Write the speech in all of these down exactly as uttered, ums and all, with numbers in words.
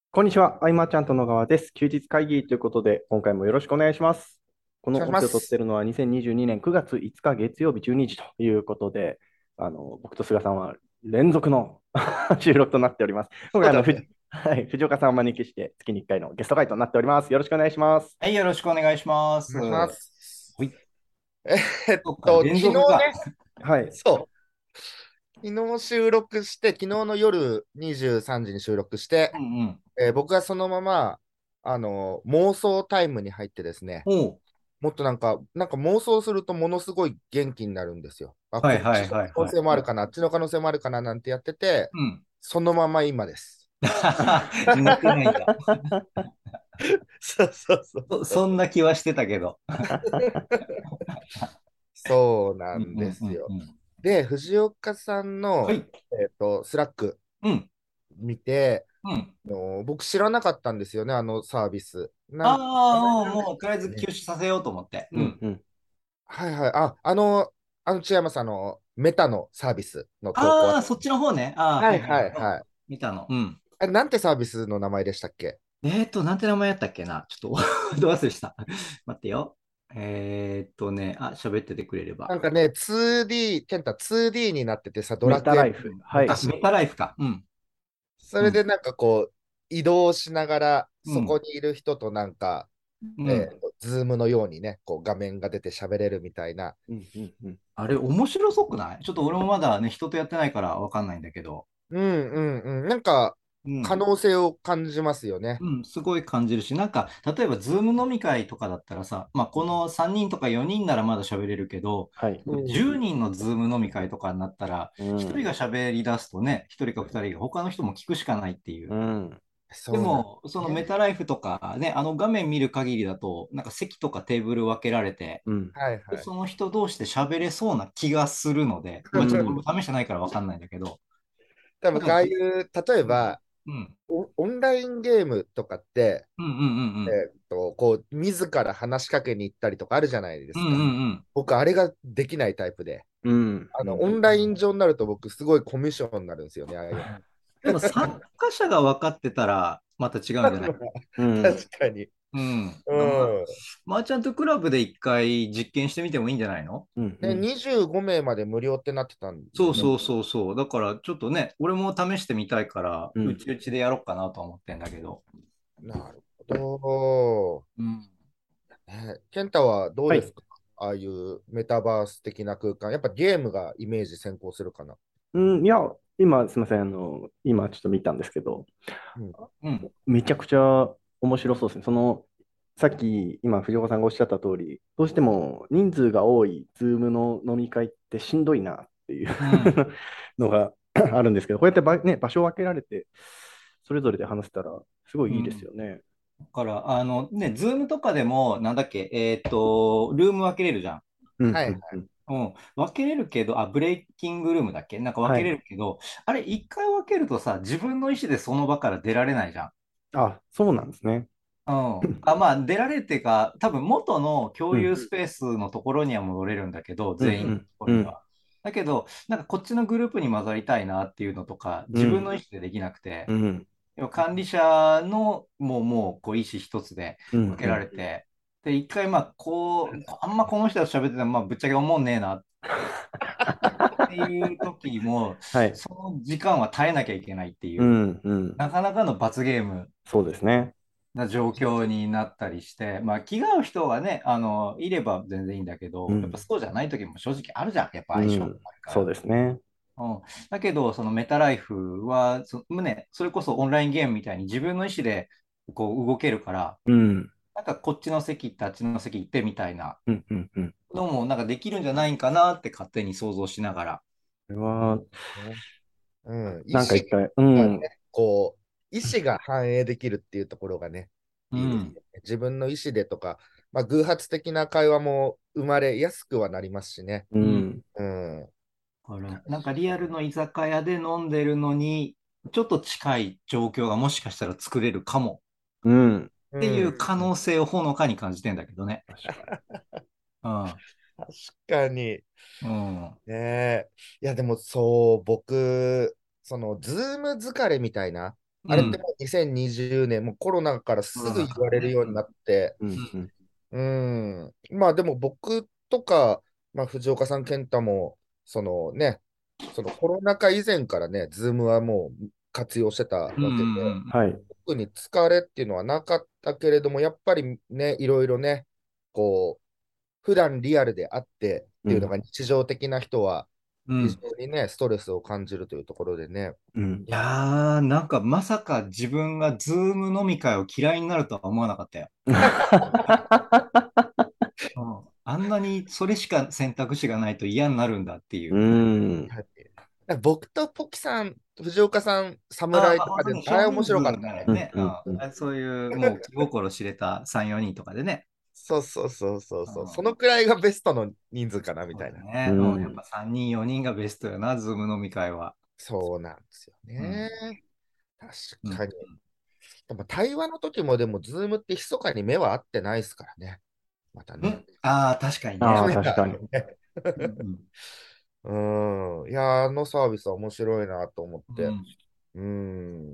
こんにちは、あいまちゃんと野川です。休日会議ということで、今回もよろしくお願いします。このお願いし音声を撮っています。 るのはにせんにじゅうにねんくがついつか月曜日じゅうにじということで、あの僕と菅さんは連続の収録となっております。今回あの、ふじそうだね。 はい、藤岡さんをお招きして月にいっかいのゲスト会となっております。よろしくお願いします。 はい、よろしくお願いします。 お願いしまはす。 い。 えっそっか、 と、昨連続か。 日ね、 はい。 そう、昨日収録して、昨日の夜にじゅうさんじに収録して、 うんうん。 えー僕はそのまま、あの、妄想タイムに入ってですね、 おう。 もっとなんか、なんか妄想するとものすごい元気になるんですよ。あ、 はいはいこっちの可能はいはい。 性もあるかな、あっちの可能性もあるかななんてやってて、 うん。 そのまま今です。 寝てないんだ。 そうそうそうそ、 そう。 そんな気はしてたけど。 そうなんうんうんですよ。 うんうん。 で、藤岡さんの、 はい。 えっと、スラックうん。 見て、 うん。 あの僕知らなかったんですよね、あのサービス。なん、名前ああ、 なんでしもうとりあえず休たっけね。 止させようと思って。うん。 うんうん。 はいはい。あ、あの、あの、千山さんのメタのサービスの投稿あ。 ああ、そっちの方ね。ああ、 はいはいはい。うん。 はいはい。 見たの。うん。 あれ、なんてサービスの名前でしたっけ？ えーっと、なんて名前やったっけな。ちょっとど忘れした。待ってよ。えーっとね、あ、喋っててくれれば。 なんかね、ツーディー、ケンタ ツーディー になっててさ、ドメラクエタライフ。はい。 あ、 昔。 メタライフか。うん。うん。 それでなんかこう、移動しながら、 うん。 そこにいる人となんか、えうん。 ー、ズームのようにね、こう画面が出て喋れるみたいな。 うんうんうん。 あれ、面白そうくない？ちょっと俺もまだね、人とやってないからわかんないんだけど。 うんうんうん。なんか、可うん。 能性を感じますよね。 うん、すごい感じるし、なんか、例えば、ズーム飲み会とかだったらさ、まあ、このさんにんとかよにんならまだ喋れるけど、 はい。 うん。 じゅうにんのズーム飲み会とかになったら、ひとりうん。 が喋り出すとね、ひとりかふたりが他の人も聞くしかないっていう。 うん。 そうなんでも、そのメね。 タライフとかね、あの画面見る限りだと、なんか席とかテーブル分けられて、 うん。 で、 はいはい。 その人同士で喋れそうな気がするので、まあ、ちょっと俺も試してないから分かんないんだけど、 多分、ああいなんかじ、 う、例えうん、 ば、 うん、 オオンラインゲームとかって、 うん、うん、うん、うん、 えーっと、こう、自ら話しかけに行ったりとかあるじゃないでうん、うすか。 ん、 僕、あれができないタイプで。 うん。 あの、 うん。 オンライン上になると僕、すごいコミュ障になるんですよね、ああいうの。 でも参加者が分かってたら、また違うんじゃない？ うん。 確かに。 うん。 うだまあ、 ん。 マーチャントクラブで一回実験してみてもいいんじゃないの？ うん。うね、 ん。 にじゅうご名まで無料ってなってたんよね。 そうそうそうそう。だからちょっとね、俺も試してみたいから、 うん。 うちうちでやろうかなと思ってんだけど。 なるほうん。 ど。ね、ケンタはどうはい。 ですか？ああいうメタバース的な空間。やっぱゲームがイメージ先行するかな。 うん、いや、今、すみません。あの、今ちょっと見たんですけど、 うん。 うん。 めちゃくちゃ面白そうですね。その、さっき、今、藤岡さんがおっしゃった通り、どうしても人数が多い、ズームの飲み会ってしんどいなっていううん。 のがあるんですけど、こうやって場、ね、場所を分けられて、それぞれで話せたら、すごいいいですうん。 よね。 だから、あのね、ズームとかでも、なんだっけ、えっと、ルーム分けれるじゃん。 うん、 はい。 うん、うん。 うん。分けれるけど、あ、ブレイキングルームだっけなんか分けれはい。 るけど、あれ、一回分けるとさ、自分の意思でその場から出られないじゃん。 あ、そうなんですね。 うん。あ、まあ、出られるっていうか、多分元の共うん、 有スペースのところには戻れるんだけど、 うん、 全員のとうん、うん、 ころには。だけど、なんかこっちのグループに混ざりたいなっていうのとか、自分うん、 の意思でできなくて、 うん、 でも管理者のもう、もう、こう、意思一つでうん、 分けらうん。 れて、で、一回、まあ、こう、あんまこの人と喋ってても、まあ、ぶっちゃけ思んねえなっていう時も、 はい。 その時間は耐えなきゃいけないっていう、 うん、うん。 なかなかの罰ゲームそうですね。 な状況になったりして、まあ、気が合う人がね、あの、いれば全然いいんだけど、やっぱうん、 そうじゃない時も正直あるじゃん。やっぱ相性がうん。そうあるから。 ですね。 うん、だけど、そのメタライフは、そ、ね、それこそオンラインゲームみたいに自分の意思でこう動けるから、 うん、 なんかこっちの席行ってあっちの席行ってみたいなうん、うん、うん。 のもなんかできるんじゃないかなって勝手に想像しながら。 これは、 ね。うん。意思なんか一回、うがね、 ん、 こう、意思が反映できるっていうところがね、いいですようん。 ね。自分の意思でとか、まあ、偶発的な会話も生まれやすくはなりますしね。 うん、 うん。 だから確なんかリアルかに。 の居酒屋で飲んでるのに、ちょっと近い状況がもしかしたら作れるかもうん。 っていうん。 う可能性をほのかに感じてんだけどね。 確かうん。 確かに。 うん。 ねえ。いや、でもそう、僕、その、ズーム疲れみたいな、 あれってもうにせんにじゅうねん、もうコロナからすぐ言われるようになって、 うんうんうん、まあでも僕とか、まあ、藤岡さん、健太も、そのね、そのコロナ禍以前からね、ズームはもう活用してたわうんうけで、 んはい。 特に疲れっていうのはなかったけれども、やっぱりね、いろいろね、こう、普段リアルであってっていうのうんが日常的な人は、非うん。 常にね、ストレスを感じるというところでね。 うんいやー、なんかまさか自分がズーム飲み会を嫌いになるとは思わなかったよ。うん、あんなにそれしか選択肢がないと嫌になるんだっていうう。 ん。 はい僕とポキさん、藤岡さん、 ああ、まあ侍とかで、 本当にあれ少人数面白かったね。 うんならね、 うんうん。 うん、そういうもう気心知れたさん、よにんとかでね。 そうそうそうそううそう。そん、 のくらいがベストの人数かなみそうたいな。 だね。うん、やっうん。 ぱさんにん、よにんがベストよな、ズーム飲み会は。 そうなんですようん。 ね。確うん。 かに。でも対話の時もでも、ズームって密かに目は合ってないですからね。またね。 うん、ああ、確かにああ、 ね。 カメラ確かに。 のね。 うんうん。いや、あのサービスは面白いなと思っうん。うて。 ん。 うん。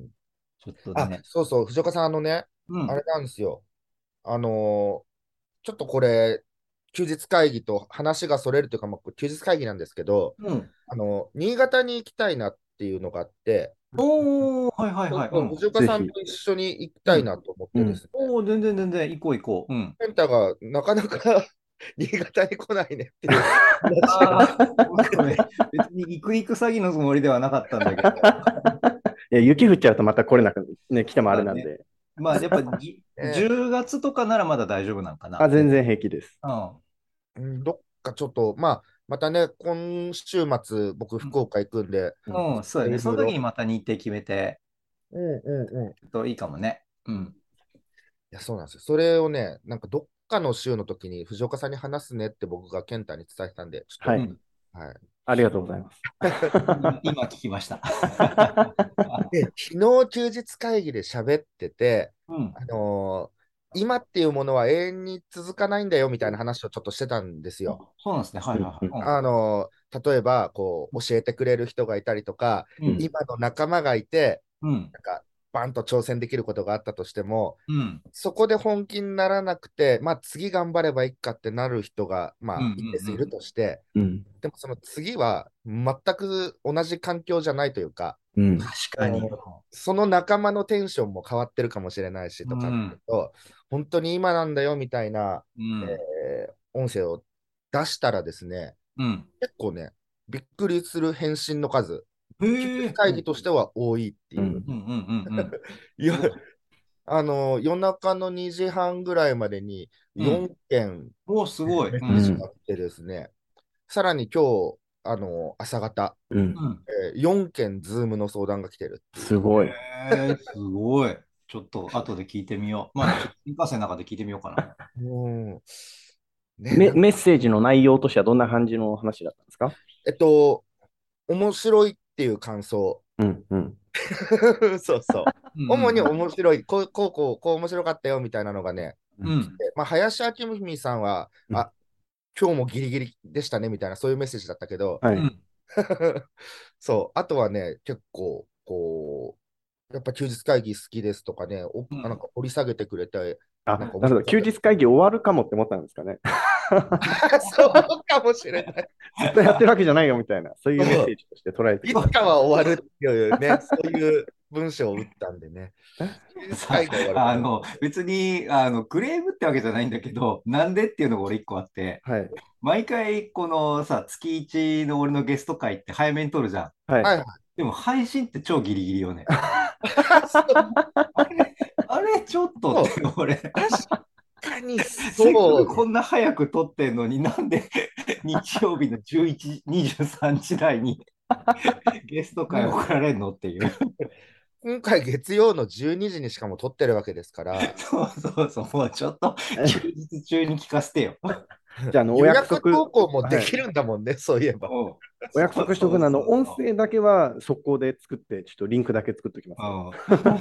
ちょっとあ、 ね。 そうそう、藤岡さん、あのね、 うん。 あれなんですよ。あのーちょっとこれ、休日会議と話がそれるというか、まあ、休日会議なんですけど、 うん。 あの、新潟に行きたいなっていうのがあって、 おー、はいはいはい。うそうそうん。 藤岡さんぜひ。 と一緒に行きたいうん。 なと思っうん。 てですね、 おー、全然全然、行こう行こう。うん。 健太がなかなか新潟に来ないねっていう話がああ、ごめんごめん。別に行く行く詐欺のつもりではなかったんだけど。 いや、雪降っちゃうとまた来れなくね、来てもあれそうだね。 なんで。 まあ、やっぱじね、 じゅうがつとかならまだ大丈夫なんかな。 あ、全然平気です。 ううんどっかちょっと、まあ、またね、今週末、僕、福岡行くんで、 うん。 ん。うん、そうだね。その時にいろいろ、 また日程決めて、 うんうんうん。いちょっといいかもね。うん。 や、そうなんですよ。それをね、なんかどっかの週の時に藤岡さんに話すねって僕が健太に伝えたんで、ちょっはい。 うん。 と、はい。 ありがとうございます。 今、今聞きました。 で、昨日休日会議で喋ってて、 うん。 あのー今っていうものは永遠に続かないんだよみたいな話をちょっとしてたんですよ。 あ、そうなんですね。はいうんうんはいはい。 あのー例えば、こう、教えてくれる人がいたりとか、 うん。 今の仲間がいて、 うん。 なんか、バンと挑戦できることがあったとしても、 うん。 そこで本気にならなくて、まあ次頑張ればいいかってなる人が、まうん。うあ一定数いるん。 として、 うん。 でもその次は全く同じ環境じゃないというか、 うん確かに。 その仲間のテンションも変わってるかもしれないしうとかってん。 と、本当に今なんだよみたいな、 うん。 えー音声を出したらですね、 うん。 結構ね、びっくりする返信の数、休日へえ。 会議としては多いっていう。 うん。 うんうんうんうん。 いやすごい。 あの夜中のにじはんぐらいまでによんうん。 けんお、すごい。 メッうん。 セージがあってですね、さらに今日、あの朝方、 うん。 うん。 えー、よんけんズームの相談が来てるっていう。 すごい。 へえ、すごい。ちょっと後で聞いてみよう。まあ、ちょっと新幹線の中で聞いてみようかな。 うん。ね、 メ、 なんメッセージの内容としてはどんな感じの話だったんですか？ えっと、面白いっていう感想。 うんうん。 そうそう。 うん主にうん面白い、こう、こう、こう、こう面白かったよみたいなのがね、 うん。 うん。 でまあ、林明文さんは、 うん。 あ、今日もギリギリでしたねみたいな、そういうメッセージだったけど、 はい。 うん。 そう、あとはね、結構、こう、やっぱ休日会議好きですとかね、おうん。 なんか掘り下げてくれて、 あ、 なんか面なるほど。 白かったです。 休日会議終わるかもって思ったんですかね。 そうかもしれない。 ずっとやってるわけじゃないよみたいな、そういうメッセージとして捉えてくる。 いつかは終わるっていうね、そういう文章を打ったんでね。休日さ、 会議は終わるかも。 あの、別に、あの、クレームってわけじゃないんだけど、なんでっていうのが俺一個あって、 はい。 毎回、このさ、月一の俺のゲスト会って早めに撮るじゃん。 はい。 はいはい。 でも配信って超ギリギリよね。 そうあれ、あれ、ちょっとって俺、 確かにせっかくそうね。 こんな早く撮ってんのになんで日曜日のじゅういちじ、にじゅうさんじ台にゲスト会送られんのっていう。 今回月曜のじゅうにじにしかも撮ってるわけですから、 そうそうそう、もうちょっと休日中に聞かせてよ。 じゃあ、あの、お予約束、 約投稿もではい。 きるんだもんね、そういえば。 うんお約束しとくの、あの、音声だけは速攻で作って、ちょっとリンクだけ作っておきますね。 うん、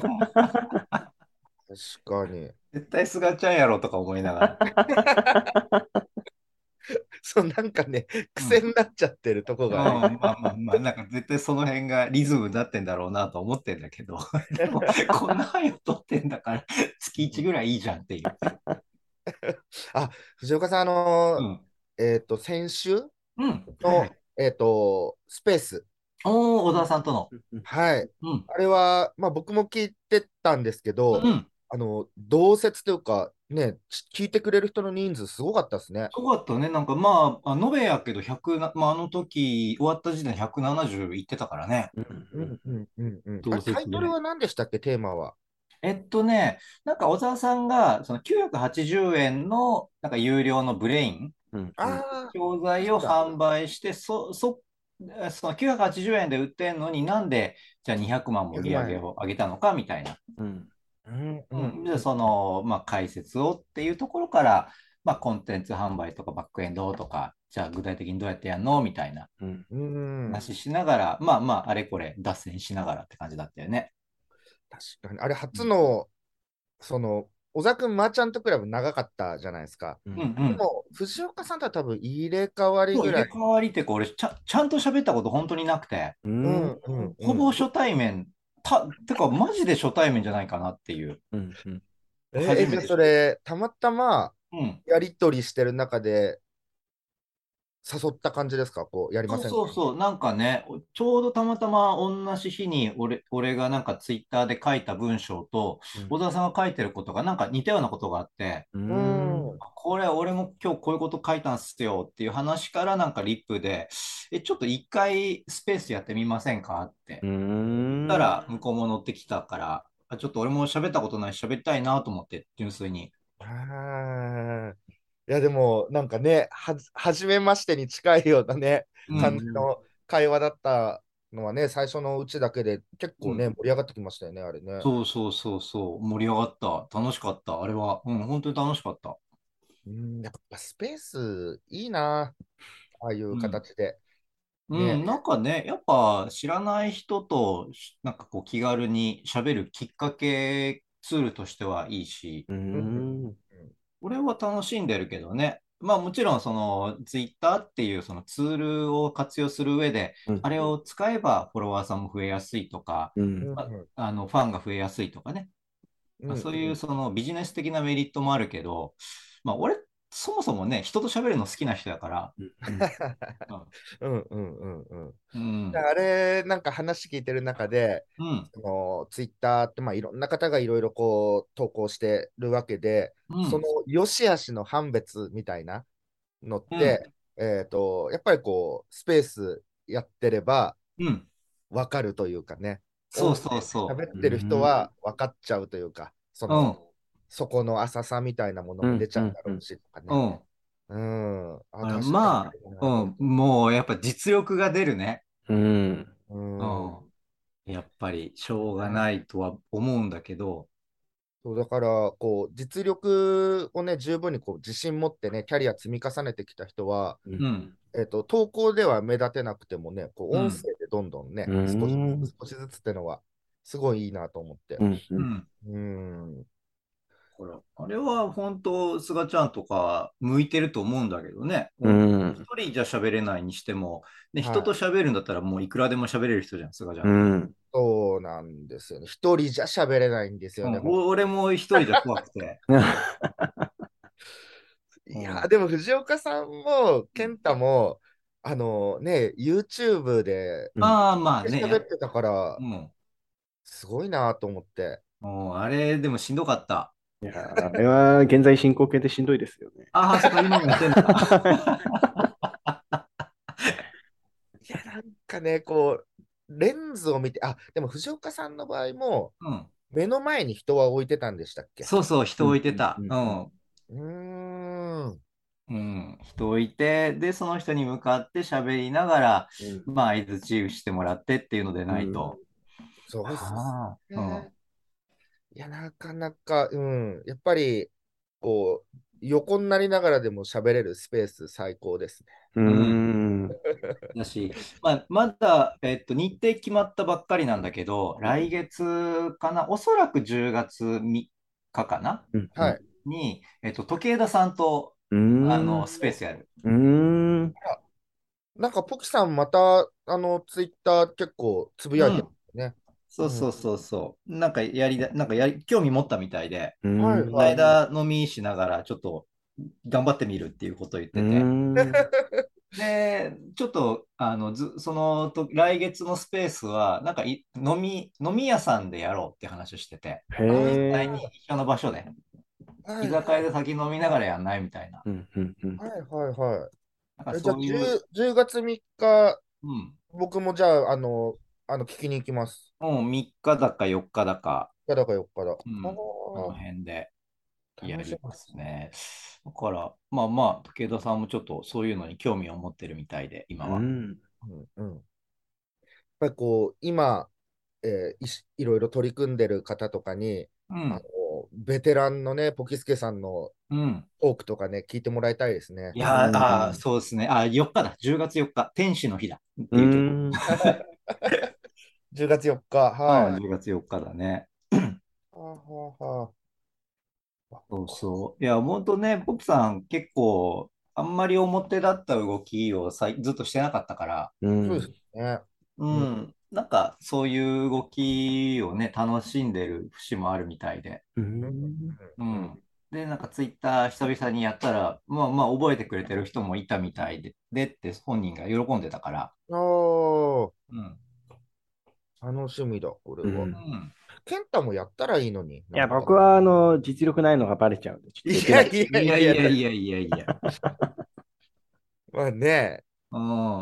確かに。 絶対すがちゃんやろとか思いながら。 そう、なんかね、 うん癖になっちゃってるとこうん、 がある。 まあまあまあ、なんか絶対その辺がリズムになってんだろうなと思ってんだけど、でも、こんな早く撮ってんだから、月いちぐらいいいじゃんっていう。 あ、藤岡さん、あのうん。 ーえっと、先週うん。はいはの、 い。 えっと、スペース。 おー、小うん沢さんとの。 うんうんはい。 うん。 あれは、まあ僕も聞いてたんですけど、 うん。 あの、同説というか、ね、ち聞いてくれる人の人数すごかったですね。 すごかったね。なんかまあ、あ延べやけどひゃくな、まあ、あの時終わった時点でひゃくななじゅういってたからね。 うんうんうんうん。あ同れ、タイトル説で。 は何でしたっけ、テーマは。 えっとね、なんか小沢さんがそのきゅうひゃくはちじゅうえんのなんか有料のブレイン、 うんうんああ、 教材をそうだ。 販売して、そ、そ、そのきゅうひゃくはちじゅうえんで売ってんのになんでじゃあにひゃくまんも売 100 り上万円。 げを上げたのかみたいな。 うんうんううん、で、 んうん。 その、まあ、解説をっていうところから、まあ、コンテンツ販売とかバックエンドとか、じゃあ具体的にどうやってやるのみたいなうんうん。 話しながら、まあまあ、あれこれ脱線しながらって感じだったよね。 確かに。あれ、 うん、 初の、その、小沢君マーチャントクラブ長かったじゃないですか。 うんうん。 でも、藤岡さんとは多分入れ替わりそう、 ぐらい。 入れ替わりっていうか、俺ちゃ、ちゃんと喋ったこと本当になくて、 うんうんうんうん。 ほぼ初対面、た、てか、マジで初対面じゃないかなっていう。 うんうんえーえじゃあ初めてし。 それ、たまたまうん。 やりとりしてる中で誘った感じですか？こう、やりまそうせんか？ そうそう、なんかね、ちょうどたまたま同じ日に俺、俺がなんかツイッターで書いた文章と、 うん小沢さんが書いてることがなんか似たようなことがあって、 ううんん。 これ俺も今日こういうこと書いたんすよっていう話からなんかリップで、え、ちょっと一回スペースやってみませんかってう言ったんら向こうも乗ってきたから、あ、ちょっと俺も喋ったことないし喋りたいなと思って、純粋に。 ああ。いや、でも、なんかね、はじ、はじめましてに近いようなね、 うん。 感じの会話だったのはね、最初のうちだけで結構ね、 うん。 盛り上がってきましたよね、あれね。 そうそうそうそう。盛り上がった。楽しかった。あれは。うん、本当に楽しかった。 うん、やっぱスペースいいな、ああいううん。 形で。 うね。 ん、なんかね、やっぱ知らない人と、しなんかこう気軽に喋るきっかけツールとしてはいいし、 ううん。 ん俺は楽しんでるけどね。まあもちろんそのツイッターっていうそのツールを活用する上で、 うんあれを使えばフォロワーさんも増えやすいとか、 うんうん。 まあ、あのファンが増えやすいとかね。 うん。 まあ、 うん。 そういうそのビジネス的なメリットもあるけど、まあ俺そもそもね、人と喋るの好きな人やから、 うんうんうんうんうん。 うん、 あれ、なんか話聞いてる中で、 うん、 そのツイッターって、まあ、いろんな方がいろいろこう投稿してるわけで、そのうん、 良し悪しの判別みたいなのっうん、 て、えっと、やっぱりこう、スペースやってればうん。 分かるというかね、音声そうそうそ喋っうてる人んは分かっちゃうというか、そう。うん、 の、そこの浅さみたいなものうんも出ちゃうだろううんうんしとかね。 うん。 うん。あ、 あの、 確かにまあ、 なと。 うん、もうやっぱ実力が出るね。 うんううん。 ん。やっぱりしょうがないとは思うんだけど、 そうだから、こう、実力をね、十分にこう自信持ってね、キャリア積み重ねてきた人は、 うんうん、 えっと、投稿では目立てなくてもね、こう、音うん、 声でどんどんね、 う少しずんつ、少しずつってのは、すごいいいなと思って。 うんうんうん。 うん。 ほら、あれは本当、菅ちゃんとか向いてると思うんだけどね。 うほん一ん人じゃ喋れないにしても、ね、人とはい。 喋るんだったらもういくらでも喋れる人じゃん、菅ちゃんって。 うんそうなんですよね。一人じゃ喋れないんですよね、 うん、 ほん。 お俺も一人じゃ怖くて。 いやー、 うん。 でも藤岡さんも、健太も、あのね、YouTube でうんまあまあね、や、 喋ってたから、 うん。 すごいなと思って。 もうあれ、でもしんどかった。 いやー、あれは現在進行形でしんどいですよね。 ああ、そっか、今もやってんだ。 いや、なんかね、こう、レンズを見て、あ、でも藤岡さんの場合も、 うん。 目の前に人は置いてたんでしたっけ？ そうそう、人うん置いてた。 うんうんうん。 うーん。 うん。人置いて、で、その人に向かって喋りながら、 うんまあ、相槌してもらってっていうのでうんないと。 そうっすああ、うん。 ね。いや、なかなか、うん。やっぱり、こう、横になりながらでも喋れるスペース最高ですね。 ううん。 んだし、まあ、まだ、えっと、日程決まったばっかりなんだけど、来月かな、おそらくじゅうがつみっかかかなうんうんはい。 に、えっと、時枝さんとうーん。 あの、 うスペースやる。 ーん。 なんか、ポキさんまた、あの、ツイッター結構つぶやいてまうん。 すね。うん。 そうそうそうそう。なんかやりだ、なんかやり、興味持ったみたいで、 うーはいこのはい。 ん。 間飲みしながらちょっと頑張ってみるっていうことを言っうーてて。 ん。 で、ちょっと、あの、ず、そのと、来月のスペースは、なんかい、飲み、飲み屋さんでやろうって話をしてて、 へあ実際え。 に一緒の場所で、 あ、は居いはい。 酒屋で先飲みながらやんないみたいな。 うん、うん、うん。 はいはいはなんかい。え、じゃあそういう、 じゅう、月みっか、 うん、 僕もじゃあ、あの、あの、聞きに行きます。 もうみっかだかよっかだか、 よっかだかよっかだ。 うん、そのは辺であ、楽しみ。 やりますね。だから、まあまあ、武田さんもちょっとそういうのに興味を持ってるみたいで、今は。 うん。 うんうん。やっぱりこう、今、えーいし、いろいろ取り組んでる方とかに、あの、 うん、 ベテランのね、ポキスケさんのうん。 トークとかね、聞いてもらいたいですね。 いうやー、あー、 ん。 そうですね。あー、よっかだ。じゅうがつよっか、天使の日だっうていうと。 ん。 じゅうがつよっか、 うん、 はい。 じゅうがつよっかだね。 はあはあはあ、 そうそう。いや、本当ね、ポプさん結構、あんまり表立った動きをさいずっとしてなかったから、 うそうですん。 ね。 ううん。 ん、なんかそういう動きをね、楽しんでる節もあるみたいで。 ううん。 ん。 ううん。 ん。で、なんかツイッター久々にやったら、まあまあ覚えてくれてる人もいたみたいで、でって本人が喜んでたから、 ああ、 うん。 楽しみだ、これは。 うん。 うん。 ケンタもやったらいいのに、 いや、 なんか。 僕は、あの、実力ないのがバレちゃうんで、ちょっいとできないです。 やいやいやいいや、 やいやいやいや。 まあね、 うん。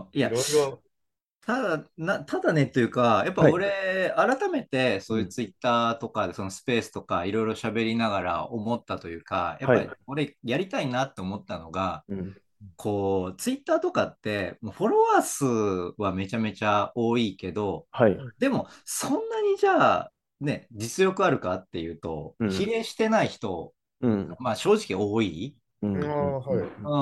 いいや、 ろいろ。 ただ、な、ただねっていうか、やっぱはい。 俺、改めてそういううん。 ツイッターとかで、そのスペースとかいろいろ喋りながら思ったというか、やっはい。 ぱり俺やりたいなって思ったのが、 うん。 こう、ツイッターとかって、もうフォロワー数はめちゃめちゃ多いけど、 はい。 うん。 でも、そんなにじゃあ、ね、実力あるかっていうと、比うん。 例してない人うん。 が、まあ正直多い。 うん。 ああ、 うん。 はい。 うん、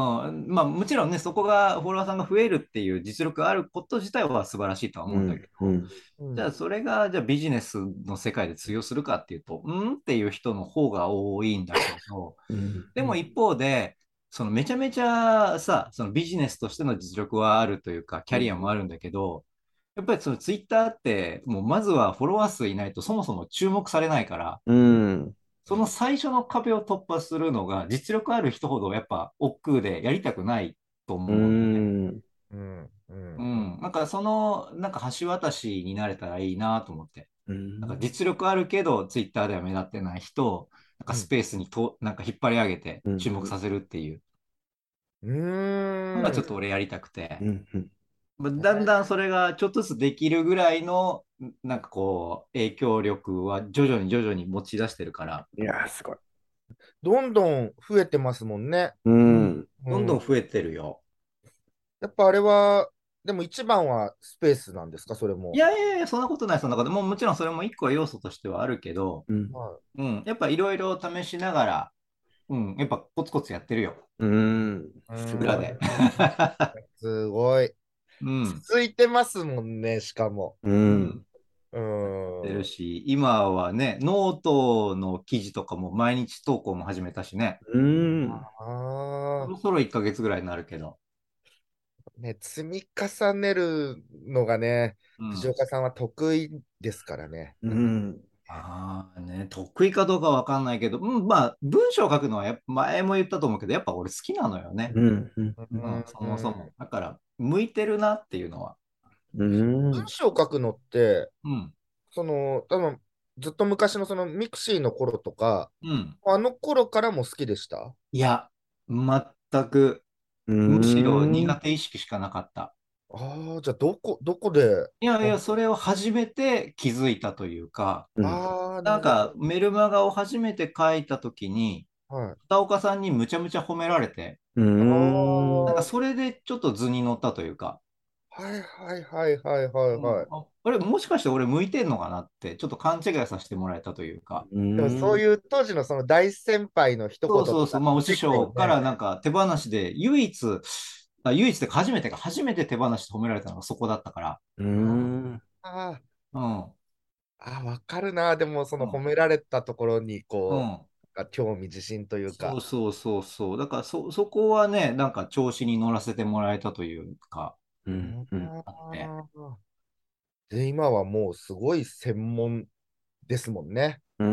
まあもちろんね、そこがフォロワーさんが増えるっていう実力があること自体は素晴らしいとはうん。 思うんだけど、 うん。 うん。 じゃあそれがじゃあビジネスの世界で通用するかっていうと、うんっていう人の方が多いんだけど、 うん。 うん。 でも一方で、そのめちゃめちゃさ、そのビジネスとしての実力はあるというか、キャリうん。 アもあるんだけど、やっぱりそのツイッターって、もうまずはフォロワー数いないとそもそも注目されないから、 うん。 その最初の壁を突破するのが実力ある人ほどやっぱ億劫でやりたくないとう思うんだよね。 ん。 うん。うん。うん。 うん。なんかその、なんか橋渡しになれたらいいなと思って。 うなんかん。 実力あるけどツイッターでは目立ってない人を、なんかうん。 スペースにと、なんか引っ張り上げてうん。 注目させるっていううのがーん。 ちょっと俺やりたくて。 うん。うん。 まあだんだんそれがちょっとずつできるぐらいの、なんかこう、影響力は徐々に徐々に持ち出してるから、 いやー、すごい。 どんどん増えてますもんね。 ううん。 ん。 うん。 どんどん増えてるよ。 やっぱあれは、でも一番はスペースなんですか、それも。 いやいやいや、そんなことない、そんなこと。もうもちろんそれも一個は要素としてはあるけど、 うん。 はうん。やっぱいろいろ試しながら、うん。やっぱコツコツやってるよ。 うん。 い。うすごい。 裏で。 ーん。すごい。 うん。 続いてますもんね、しかも。 うん。 うん。 うやってるーん。 し、今はね、ノートの記事とかも毎日投稿も始めたしね。 うん。 そああ、 ろそろいっかげつぐらいになるけど。 ね、積み重ねるのがね、 うん。 藤岡さんは得意ですからね。 うん。 ああね、得意かどうかわかんないけど、うん、まあ、文章を書くのはやっぱ前も言ったと思うけど、やっぱ俺好きなのよね。 うん。うん。 ううん、そもそーん。 も。だから、向いてるなっていうのは。 うん。 文章を書くのって、 うん、 その、多分ずっと昔のそのミクシーの頃とか、 うん。 あの頃からも好きでした。 いや、全く、 うむしろん。 苦手意識しかなかった。 ああ、じゃあどこ、どこで、 いやいや、 ほそれを初めて気づいたというか、 うん。 ああ、 なんかなるほメルマガを初めて書いたときに、 ど。はい。 片岡さんにむちゃむちゃ褒められて、 うあん。 なんかあ、 それでちょっと図に乗ったというか、 はいはいはいはいはいうん、 はい。 あ、あれ、もしかして俺向いてんのかなって、ちょっと勘違いさせてもらえたというか、 うでもそうん。 いう当時のその大先輩の一言とかそうそうそう、まあ、お師結構ね、 匠からなんか手放しで唯一、あ、唯一で初めてか、初めて手放しで褒められたのがそこだったから、 うあん。 あ、 うん、 ああ、わかるな。でもその褒うん、 められたところにこうん。 か興味自信というか。 そうそうそうそう。だからそ、そこはね、なんか調子に乗らせてもらえたというか、 ううんん、うん。 あって。 あで、今はもうすごい専門ですもんね。 うん。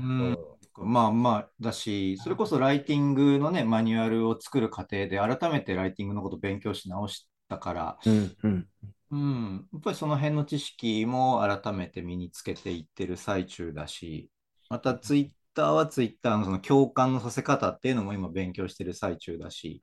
うん。 うん。 まあまあ、だし、それこそライティングのね、マニュアルを作る過程で、改めてライティングのこと勉強し直したから、 うん、うん。 うん、やっぱりその辺の知識も改めて身につけていってる最中だし、またツイッターはツイッターのその共感のさせ方っていうのも今勉強してる最中だし、 うん。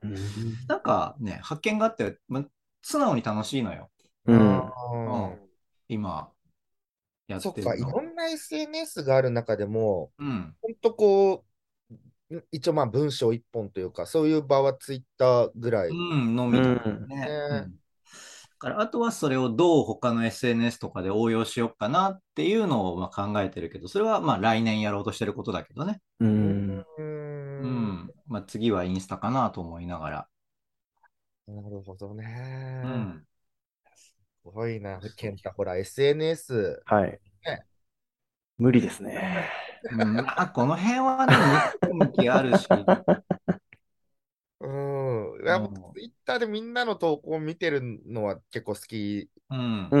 なんかね、発見があって、ま、素直に楽しいのよ。 うあん。 うん、 あ、 今やっそっか、いてるの。 ろんな エスエヌエス がある中でも、 うん、 ほんとこう、ん一応まあ文章一本というか、そういう場はツイッターぐらい。 うん、のうみだん。 ね。うね。 ん。だからあとはそれをどう他の エスエヌエス とかで応用しようかなっていうのをまあ考えてるけど、それはまあ来年やろうとしてることだけどね。 ううん。 うーん。 ん。まあ、次はインスタかなと思いながら。 なるほどね。 うん。 すごいな、 そうケンタ。ほら、エスエヌエス、 はい。 ね。 無理ですね。 うん、まあ、この辺はね、向き向きあるし、 うん。いや、僕、 うん。 ツイッターでみんなの投稿を見てるのは結構好きうん。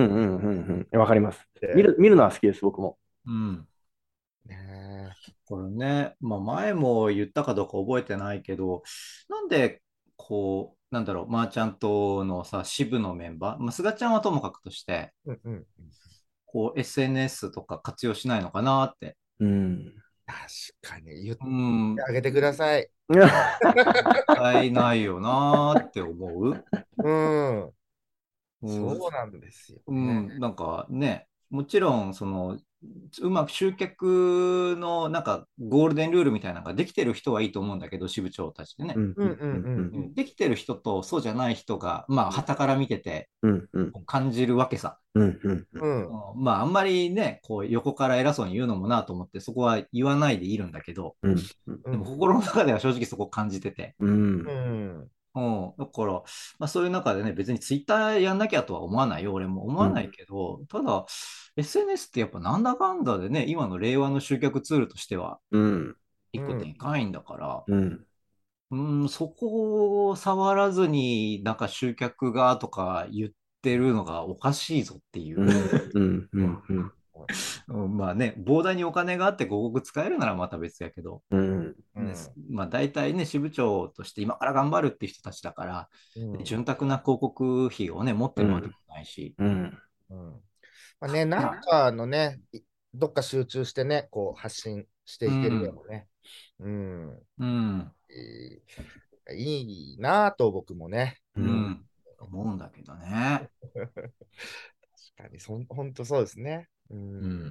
うん、うん、うん、うん。わかります。見で、 る、見るのは好きです、僕も。 うん。 ねこれね、まあ、前も言ったかどうか覚えてないけど、なんで、こう、なんだろう、マーチャントのさ、支部のメンバー、まあ、菅ちゃんはともかくとして、 え。うんうん。 こう、エスエヌエス とか活用しないのかなって。 うん。 確かに言っうてん。 あげてください。 使えないよなって思う。 うん。 うん。 そうなんですよね。 うん、なんかね、もちろん、その、うまく集客のなんかゴールデンルールみたいなのができてる人はいいと思うんだけど、支部長たちでね。 うん、うん、 うんうんうん、うん。 うんうん。 できてる人とそうじゃない人が、まあ、傍から見ててうん、うん、 感じるわけさ。 うん、うん、うん。 うん。 うん、まあ、あんまりね、こう横から偉そうに言うのもなと思って、そこは言わないでいるんだけど、 うん、うん。 うん。 でも心の中では正直そこ感じてて。 ううん。 ん。 うん、だから、まあ、そういう中でね、別にツイッターやんなきゃとは思わないよ、俺も思わないけど、ただ、エスエヌエス ってやっぱなんだかんだでね、今の令和の集客ツールとしては、 うん。 一個でかいんだから、 うん。 うん、そこを触らずに、なんか集客がとか言ってるのがおかしいぞっていう。 うん。うん。うん。うん。 うん、まあね、膨大にお金があって広告使えるならまた別やけど、 うん。 ね、 うん。 まあ大体ね、支部長として今から頑張るっていう人たちだから、 うん。 潤沢な広告費をね、持ってるわけうん。 もないし、 うん。 うん。まあね、なんかのね、いどっか集中してね、こう発信してういけるよん、 ね。うん。 うん、 いいいいなぁと僕もね。 うん。 うん、思うんだけどね。 確かに、そん、ほんとそうですね。うん。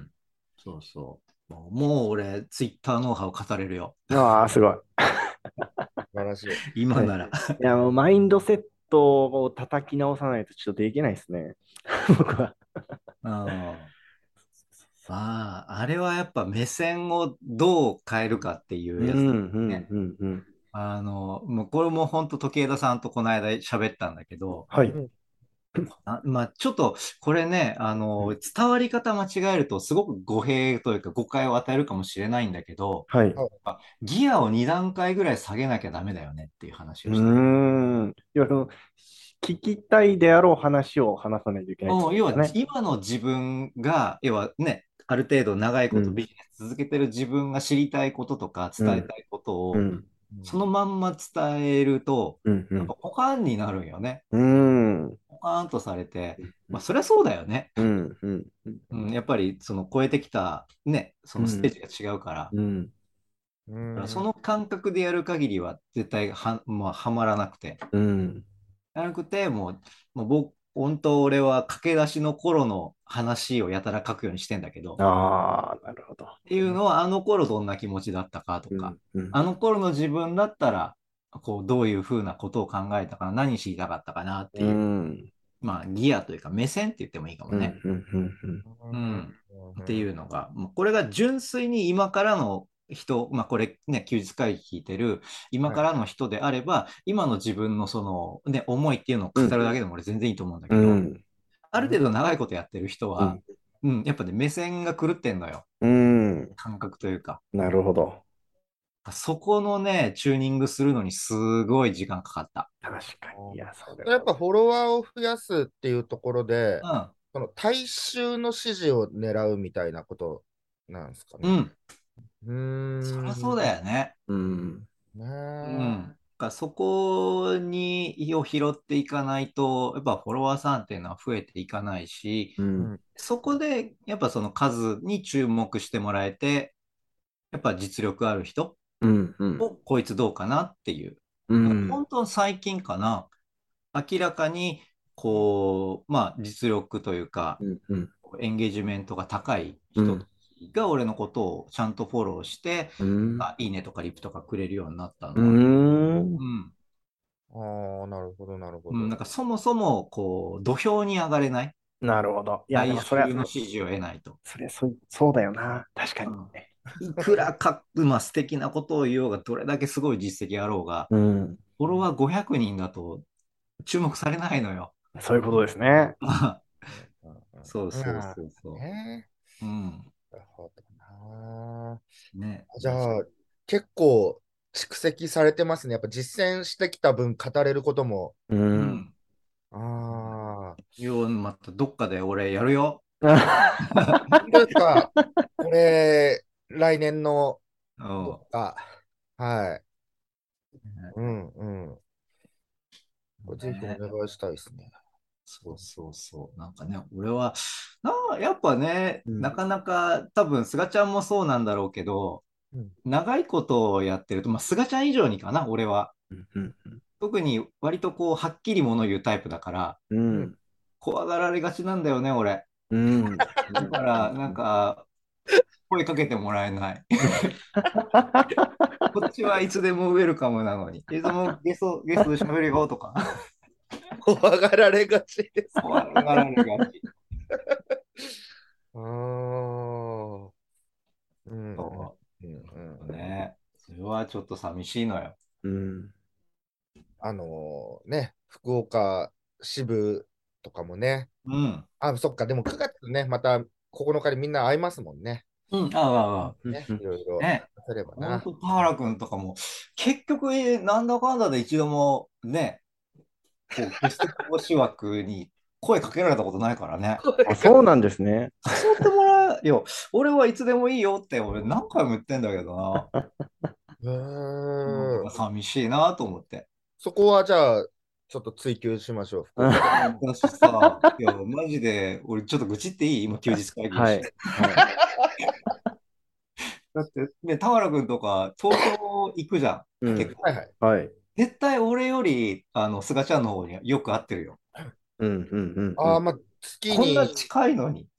うん、そうそう。もう、もう俺、ツイッターノウハウ語れるよ。 ああ、すごい。 素晴らしい。 はい。 今なら。 いや、もうマインドセットを叩き直さないとちょっとできないですね。僕は。 うん。まあ、あれはやっぱ目線をどう変えるかっていうん、 うやつだうん、 ね。 うん、うん。 あの、もうこれも本当時枝さんとこの間喋ったんだけど、 はい。 うん。 あ、まあ、ちょっと、これね、あの、 うん、 伝わり方間違えると、すごく語弊というか誤解を与えるかもしれないんだけど、 はい。うはい。 あギアをに段階ぐらい下げなきゃダメだよねっていう話ーをして。 ん。要はその、聞きたいであろう話を話さないといけないってこうん、要は、 とですかね。 今の自分が、要はね、ある程度長いうん、 ことビジネス続けてる自分が知りたいこととかうん、 伝えたいことを、 うん、 そのまんま伝えると、 うん、うなんかん。 ポカーンになるんよね。 うーん。 ポカーンとされて、まあ、 うん、 そりゃそうだよね。 うん、うん、 うん、やっぱりその超えてきたね、そうん、 のステージが違うから、 うん、 うだからそん。 の感覚でやる限りは絶対は、まあ、はまらなくて、 うん。 やらなくて、もう、もう僕、本当俺は駆け出しの頃の話をやたら書くようにしてんだけど、 ああ、なるほど。 っていうのはあの頃どんな気持ちだったかとか、 うん、うん、 あの頃の自分だったら、こう、どういうふうなことを考えたかな、何知りたかったかなっうていう、 ん、 まあ、ギアというか目線って言ってもいいかもうん、 ね。 うん、うん、うん。 うん。 うん。っていうのが、もうこれが純粋に今からの人、まあこれね、休日会議聞いてる今はい。 からの人であれば、今の自分のそのね、思いっていうのをうん、 語るだけでも俺全然いいと思うんだうけど、 ん、 ある程度長いことやってる人は、 うん、 うん、やっぱね、目線が狂ってんのよ。 うん。 感覚というか。 なるほど。 そこのね、チューニングするのにすごい時間かかった。 確かに。いや、そうだやっぱフォロワーを増やすっていうところで、 うその大衆の支持を狙うみたいなことなんですかん。うね。 ん。 うーそりゃそうん。 だよね。 うん。 ねうえ。 ん。かそこに意を拾っていかないと、やっぱフォロワーさんっていうのは増えていかないし、 う。 うんん。 そこでやっぱその数に注目してもらえて、やっぱ実力ある人うん。うん。 をこいつどうかなっていう。だからうん。 本当最近かな、明らかにこう、まあ実力というか、 うん。うん。 エンゲージメントが高い人たうん。 ちが俺のことをちゃんとフォローして、 うん。 あ、いいねとかリプとかくれるようになったうのは、 ん。 うん。 ああ、なるほど、なるほうん、 ど。 なんかそもそもこう土俵に上がれない。 なるほど。いや、で大もそれは、 衆の支持を得ないと。 それ、そ、そうだよな。確かに。 うん、いくらか、まあ、素敵なことを言おうが、どれだけすごい実績あろうが、 うん。 フォロワーごひゃくにんだと注目されないのよ。 そういうことですね。 うんうんそうそううんまあそうそね。 う。うん。 なるほどな。 ね。 じゃあ、結構蓄積されてますね。やっぱ実践してきた分語れることも。 うん。 うん。 ああ、 よ、またどっかで俺やるよ。 本当ですか。これ、来年のうん。 どっか。はい。うんうん。これぜひおね。 願いしたいですね。 そうそうそう。なんかね、俺は、な、やっぱね、 うん。 なかなか、多分、すがちゃんもそうなんだろうけど、 うん。 長いことをやってると、まあ、すがちゃん以上にかな、俺は。 うん。うん。 特に割とこう、はっきりもの言うタイプだから、 ううん。 ん。 怖がられがちなんだよね、俺。 うん。 だから、なんか、声かけてもらえない。こっちはいつでもウェルカムなのに。いつでもゲスト、ゲストで喋るよとか、 怖がられがちです。 怖がられがち。 ああ。うんうんそうんうんううん。 ね。それはちょっと寂しいのよ。 うん。 あのね、福岡支部とかもね。 うん。 あ、そっか、でもくがつね、またここのかでみんな会いますもんね。 うん、ああ、ああ。 うん。 ね、いろいろね。 話せればな。 ほんと、田原君とかも、結局、えーなんだかんだで一度もね、こう、ゲスト講師枠に声かけられたことないからね。 あ、そうなんですね。 誘ってもらえよ。俺はいつでもいいよって俺何回も言ってんだけどな。 へなんーか寂しいなと思って。 そこはじゃあ、ちょっと追求しましょう、福岡で。 だしさ、いや、マジで、俺ちょっと愚痴っていい今休日会議だし。 はい。はい。 だって、ね、田原君とか東京行くじゃん。 うん。 結構。 はいはい。 はい。 絶対俺より、あの、菅ちゃんの方によく会ってるよ。 うん。うん。うん。うああ、 ん。 まあ、月こんなに、 近いのに。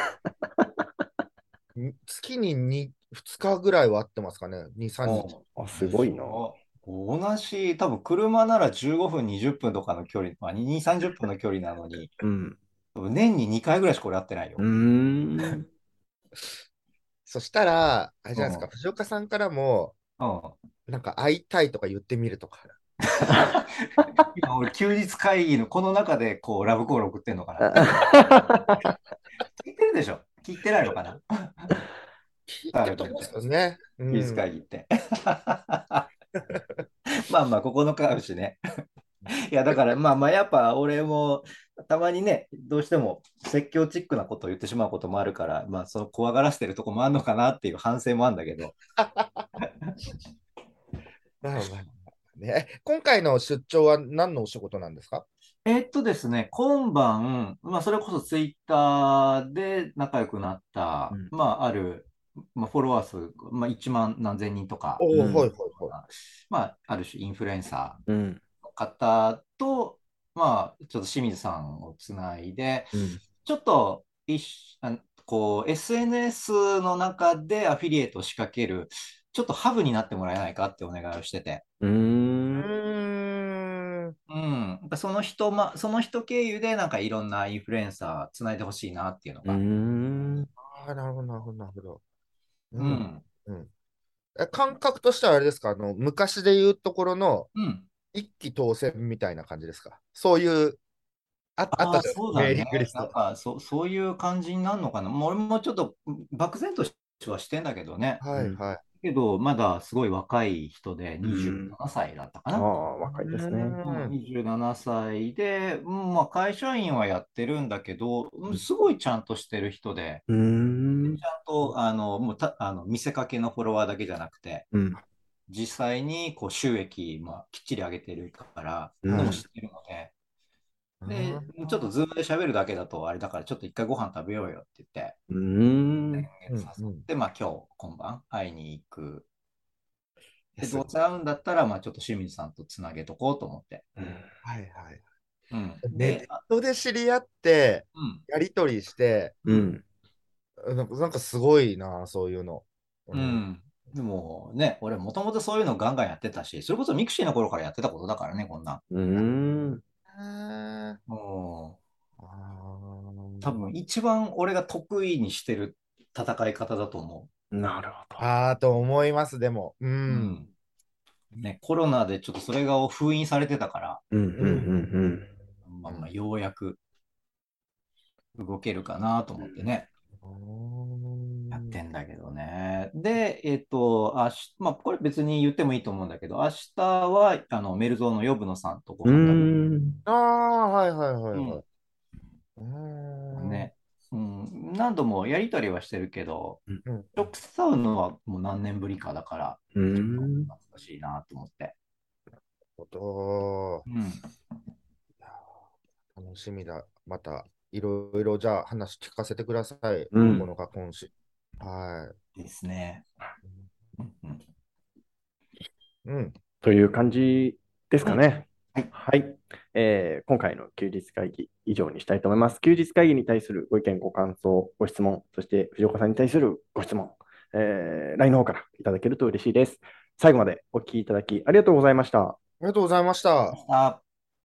月にに、ふつかぐらいは会ってますかね。に、さんにち。 あ、すでごいな。 しょ。同じ、多分車ならじゅうごふん、にじゅっぷんとかの距離、まあ、に、さんじゅっぷんの距離なのに、 うん。 多分年ににかいぐらいしか俺会ってないうーよ。 ん。 そしたら、あれじうん。 ゃないですか、藤岡さんからも、 うん。 なんか会いたいとか言ってみるとか。 今俺休日会議のこの中でこうラブコール送ってんのかな。聞いてるでしょ。聞いてないのかな。 聞い田てると思うんです原君って。 よね。う休日ん。 会議って。まあまあ、ここのかあるしね。いや、だからまあまあ、やっぱ俺もたまにね、どうしても説教チックなことを言ってしまうこともあるから、まあ、その怖がらせてるとこもあるのかなっていう反省もあるんだけど。 まあまあね。え今回の出張は何のお仕事なんですか？ えっとですね、今晩、まあ、それこそツイッターで仲良くなった、 うん。 まあ、ある、まあ、フォロワー数、まあ、いちまん何千人とか、 おお、はいはいうん。 はい。 まあ、ある種インフルエンサうん。 ーの方と、まあ、ちょっと清水さんをつないで、 うん。 ちょっと一緒、あこう、エスエヌエス の中でアフィリエイトを仕掛ける、ちょっとハブになってもらえないかってお願いをしてて、 うーうん。 ーん。 うん、やっぱその人、ま、その人経由でなんかいろんなインフルエンサーつないでほしいなっていうのうーが。 ん。 ああ、なるほど、なるほど、なるほど。うん。 うん。 うん。え感覚としてはあれですか、あの、昔で言うところのうん。 一騎当選みたいな感じですか？そういう、あ、あっああ、 たじゃないですか、 そうだね。 メーリングリスト。 なんか、そ、そういう感じになるのかな。もう俺もちょっと漠然とはしてんだけどね。 うん。 はいはい。 けど、まだすごい若い人でうん。 にじゅうななさいだったかああ、 な。 若いですね。 うん、 うん。 にじゅうななさいで、うんまあ、会社員はやってるんだけど、うんすごいちゃんとしてる人で、 うーん。 ちゃんとあのもうたあの見せかけのフォロワーだけじゃなくて、 うん。 実際にこう収益もきっちり上げてるからうん。 はい。 のも知ってるので、 あで、ちょっとーズームで喋るだけだとあれだから、ちょっと一回ご飯食べようよって言って、 うーん。 先月うんうん。 誘って、まあ今日、今晩会いに行く。で、 です。 どうせ会うんだったら、まあちょっと清水さんとつなげとこうと思って。 うん。 はいはい。 うん。 ネッで、あトで知り合って、 うん。 やりとりして、 うん。 なんか、なんかすごいな、そういうの。うん。 うん。でもね、俺もともとそういうのガンガンやってたし、それこそミクシーの頃からやってたことだからね、こんなん。 うーん。 あもあう、多分一番俺が得意にしてる戦い方だと思なるほど。 あー、と思います、でも。うう。うん。 ん。ね、コロナでちょっとそれが封印されてたから、 うん、うん、 うん。 うん、 まあまあ、ようやく動けるかなとうん。 思ってね。 うーん。 やってんだけどね。で、えっと、あし、まあ、これ別に言ってもいいと思うんだけど、明日は、あの、メルゾーのヨブノさんとごうー飯食べ、 ん。 ああ、はいはいはいはい。 うん、 うーん。 ね、うん、何度もやりとりはしてるけど、 うん。 うん。 直接会うのはもう何年ぶりかだから、 うーちょっとん。 懐かしいなと思って。 おとうん、 いやー楽しみだ。また、いろいろじゃあ話聞かせてください。9 うん。 日今週。はですね。 い。 うんうん。 うん。 という感じですうん、 かね。 はい。 はい。えー今回の休日会議以上にしたいと思います。休日会議に対するご意見、ご感想、ご質問、そして藤岡さんに対するご質問、えー ライン の方からいただけると嬉しいです。最後までお聞きいただきありがとうございました。 ありがとうございました。 明日